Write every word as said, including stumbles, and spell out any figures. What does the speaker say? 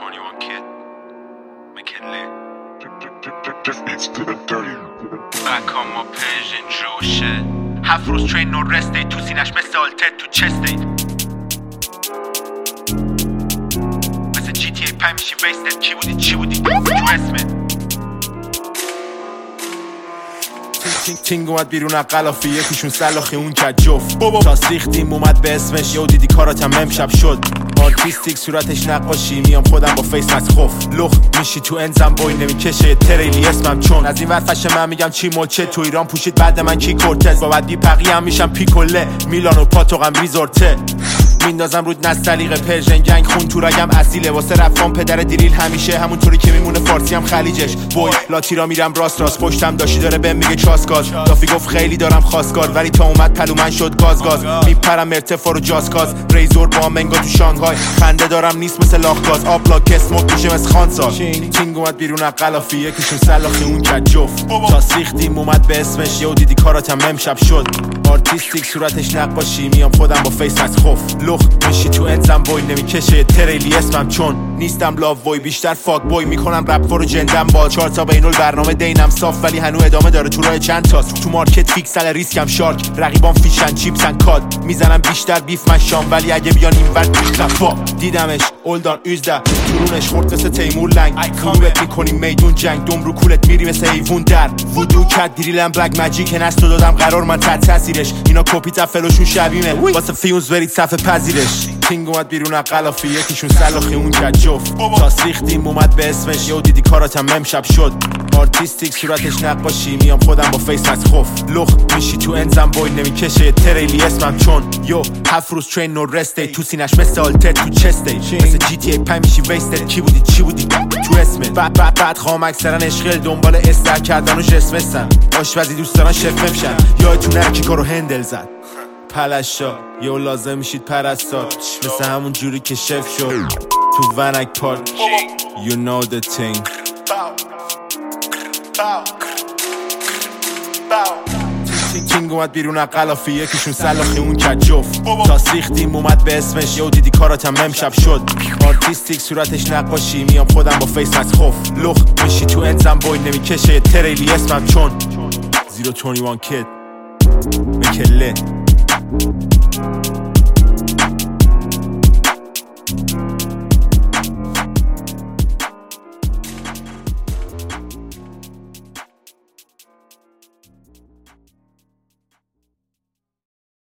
twenty-one kid McKinley Back on my page and Joe shit هفت روز train no rest day تو سینش مثل آلتت تو chest day مثل جی تی ای پنج میشی wasted کی بودی چی بودی تو اسمت تینگ اومد بیرون از قلافی یکیشون سلاخی اون کرد جفت تا سیختیم اومد به اسمش یهو دیدی کاراتم امشب شد آرتیستیک صورتش نقاشی میام خودم با فیس از خوف لخت میشی تو انزم بوی نمیکشه تریلی اسمم چون از این ورفش من میگم چی موچه تو ایران پوشید بعد من کی کورتز با بعدی پقی هم میشم پیکوله میلان و پاتوقم ریزورته میندازم رود نستلیقه پرژن گنگ خون تو رگم اصیله واسه رفان پدر دیریل همیشه همونطوری که میمونه فارسی هم خلیجش بوی لاتیرا میرم راست راست پشتم داشتی داره بهم میگه چاسکاز دافی گفت خیلی دارم خواستگار ولی تا اومد پلو من شد گاز گاز میپرم ارتفاع رو جاسکاز ریزور با منگا تو شانگهای خنده دارم نیست مثل لاخگاز آبلاک اسموک میشه مثل خانسا تینگ اومد بیرون از قلافی یکیشون سلاخی اون کرد جفت تا سیختیم اومد به اسمش یهو دیدی کاراتم امشب شد آرتیستیک صورتش نقاشی میام خودم با فیس از خوف لخت میشی تو انزم بوی نمیکشه تریلی اسمم چون نیستم لاو بوی بیشتر فاک بوی میکنم رپ رو جندم با چهار تا بینول برنامه دینم صاف ولی هنوز ادامه داره تو راه چند تاست تو مارکت فیکسل ریسکم شارک رقیبان فیشن چیپسن کاد میزنم بیشتر بیف من شام ولی اگه بیان اینور توش لفا دیدمش اولدان یوزده تورونش خورد مثل تیمور لنگ فروبت میکنیم میدون جنگ دم رو کولت میری مثل ایوون در وودو کت دیریلم بلک ماجیک نستو دادم قرار من تحت تاثیرش اینا کپی تفلوشون شبیمه واسه فیونز برید صفحه پذیرش تینگ اومد بیرون از قلافی یکیشون سلاخی اون کرد جفت تا سیختیم اومد به اسمش یهو دیدی کاراتم امشب شد آرتیستیک صورتش نقاشی میام خودم با فیس از خوف لخت میشی تو انزم بوی نمیکشه تریلی اسمم چون یو هفت روز train no rest day تو سینش مثل آلتت تو chest day مثل جی تی ای پنج میشی wasted کی بودی چی بودی تو اسمت بعد بعد بعد خوام اکثرا عشق دنبال استر کردن و جسمستن آشپزی دوست دارن شف بشن یادتون نره کی کارو هندل زد پلشا یو لازم میشید پرستار مثل همون جوری که شف شد تو ونک پارک you know the thing تینگ اومد بیرون از قلافی یکیشون سلاخی اون کرد جفت تا سیختیم اومد به اسمش یهو دیدی کاراتم امشب شد آرتیستیک صورتش نقاشی میام خودم با فیس از خوف لخت میشی تو انزم بوی نمیکشه تریلی اسمم چون زیرو سی و یک کید مکله